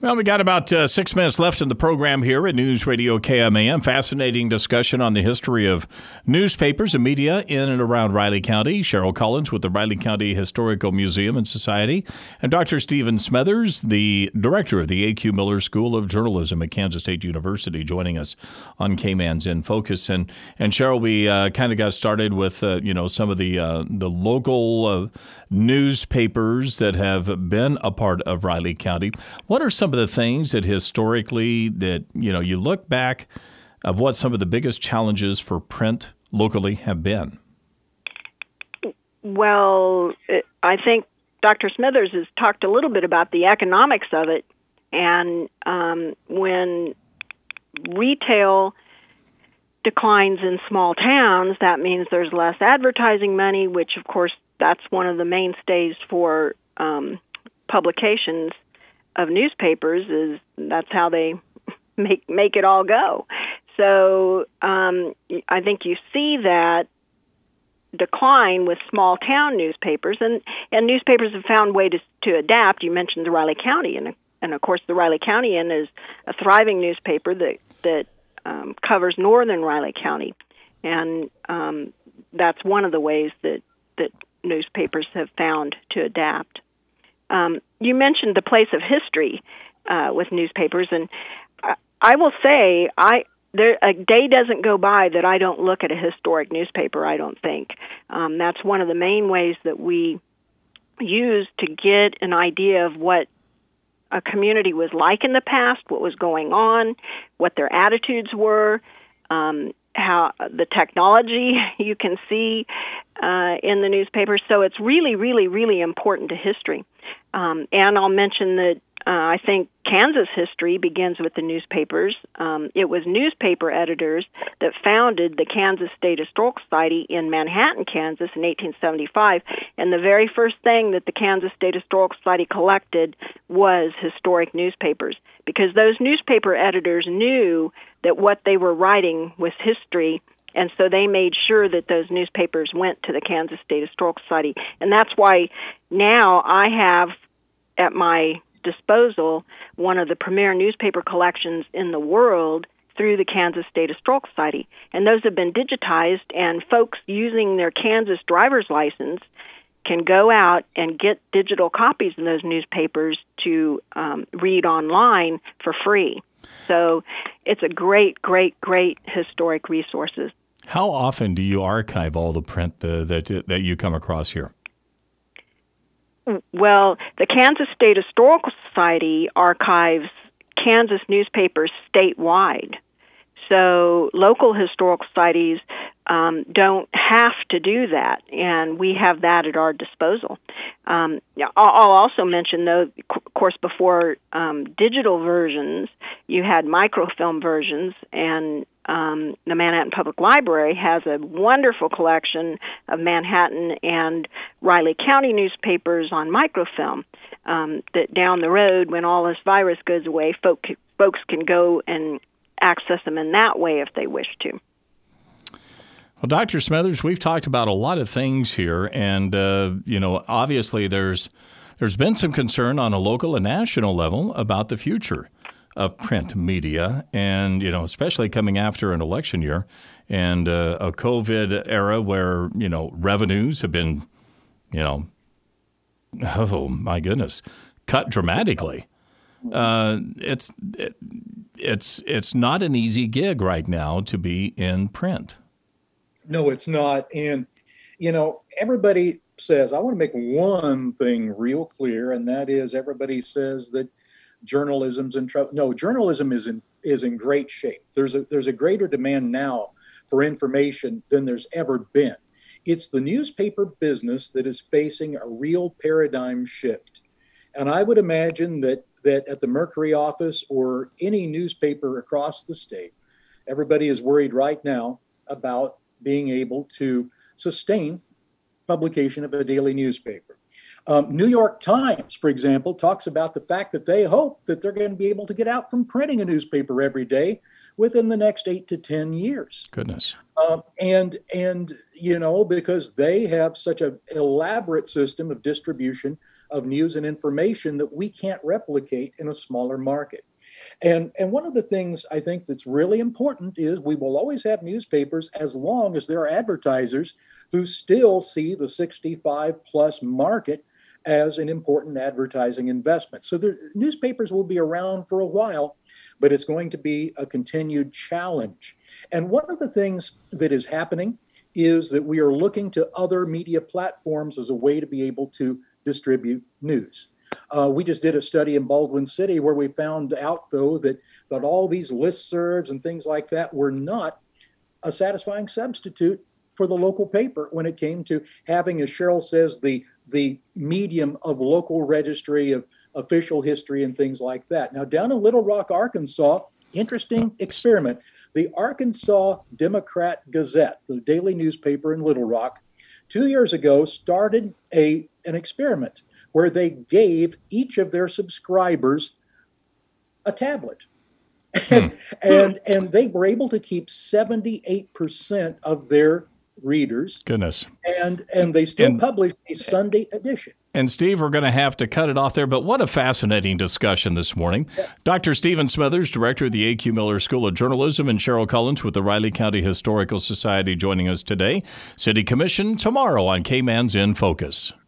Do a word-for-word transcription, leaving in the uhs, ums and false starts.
Well, we got about uh, six minutes left in the program here at News Radio K M A M. Fascinating discussion on the history of newspapers and media in and around Riley County. Cheryl Collins with the Riley County Historical Museum and Society, and Doctor Stephen Smethers, the director of the A Q Miller School of Journalism at Kansas State University, joining us on K-Man's In Focus. And and Cheryl, we uh, kind of got started with uh, you know some of the uh, the local uh, newspapers that have been a part of Riley County. What are some of the things that historically that, you know, you look back of what some of the biggest challenges for print locally have been? Well, I think Doctor Smethers has talked a little bit about the economics of it. And um, when retail declines in small towns, that means there's less advertising money, which, of course, that's one of the mainstays for um, publications of newspapers. Is that's how they make make it all go. So um, I think you see that decline with small town newspapers, and, and newspapers have found ways to, to adapt. You mentioned the Riley County, and and of course the Riley County-Inn is a thriving newspaper that that um, covers northern Riley County, and um, that's one of the ways that that newspapers have found to adapt. Um, you mentioned the place of history uh, with newspapers, and I, I will say I there a day doesn't go by that I don't look at a historic newspaper. I don't think um, that's one of the main ways that we use to get an idea of what a community was like in the past, what was going on, what their attitudes were, um, how the technology you can see uh, in the newspapers. So it's really, really, really important to history. Um, and I'll mention that uh, I think Kansas history begins with the newspapers. Um, it was newspaper editors that founded the Kansas State Historical Society in Manhattan, Kansas in eighteen seventy-five. And the very first thing that the Kansas State Historical Society collected was historic newspapers, because those newspaper editors knew that what they were writing was history, and so they made sure that those newspapers went to the Kansas State Historical Society. And that's why now I have at my disposal one of the premier newspaper collections in the world through the Kansas State Historical Society. And those have been digitized, and folks using their Kansas driver's license can go out and get digital copies of those newspapers to um, read online for free. So it's a great, great, great historic resources. How often do you archive all the print uh, that that you come across here? Well, the Kansas State Historical Society archives Kansas newspapers statewide. So local historical societies um, don't have to do that, and we have that at our disposal. Um, I'll also mention, though, of course, before um, digital versions, you had microfilm versions, and um, the Manhattan Public Library has a wonderful collection of Manhattan and Riley County newspapers on microfilm um, that down the road, when all this virus goes away, folk, folks can go and access them in that way if they wish to. Well, Doctor Smethers, we've talked about a lot of things here, and uh, you know, obviously there's there's been some concern on a local and national level about the future of print media, and you know, especially coming after an election year and uh, a COVID era where you know revenues have been, you know, oh my goodness, cut dramatically. Uh, it's it, it's it's not an easy gig right now to be in print. No, it's not. And, you know, everybody says, I want to make one thing real clear, and that is everybody says that journalism's in trouble. No, journalism is in is in great shape. There's a there's a greater demand now for information than there's ever been. It's the newspaper business that is facing a real paradigm shift. And I would imagine that that at the Mercury office or any newspaper across the state, everybody is worried right now about being able to sustain publication of a daily newspaper. Um, New York Times, for example, talks about the fact that they hope that they're going to be able to get out from printing a newspaper every day within the next eight to ten years. Goodness. Um, and, and, you know, because they have such an elaborate system of distribution of news and information that we can't replicate in a smaller market. And, and one of the things I think that's really important is we will always have newspapers as long as there are advertisers who still see the sixty-five plus market as an important advertising investment. So the newspapers will be around for a while, but it's going to be a continued challenge. And one of the things that is happening is that we are looking to other media platforms as a way to be able to distribute news. Uh, we just did a study in Baldwin City where we found out, though, that, that all these listservs and things like that were not a satisfying substitute for the local paper when it came to having, as Cheryl says, the, the medium of local registry, of official history and things like that. Now, down in Little Rock, Arkansas, interesting experiment. The Arkansas Democrat Gazette, the daily newspaper in Little Rock, two years ago started a an experiment where they gave each of their subscribers a tablet. And, hmm. and, and they were able to keep seventy-eight percent of their readers. Goodness. And, and they still and, published a Sunday edition. And Steve, we're going to have to cut it off there, but what a fascinating discussion this morning. Yeah. Doctor Stephen Smethers, director of the A Q Miller School of Journalism, and Cheryl Collins with the Riley County Historical Society joining us today. City Commission tomorrow on K-Man's In Focus.